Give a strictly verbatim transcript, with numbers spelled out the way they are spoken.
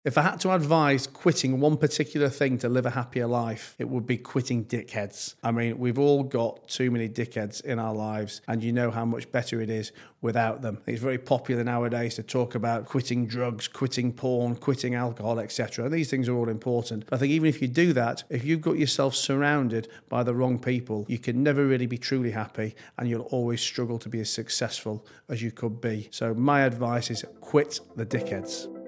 If I had to advise quitting one particular thing to live a happier life, it would be quitting dickheads. I mean, we've all got too many dickheads in our lives, and you know how much better it is without them. It's very popular nowadays to talk about quitting drugs, quitting porn, quitting alcohol, et cetera. These things are all important. But I think even if you do that, if you've got yourself surrounded by the wrong people, you can never really be truly happy, and you'll always struggle to be as successful as you could be. So my advice is quit the dickheads.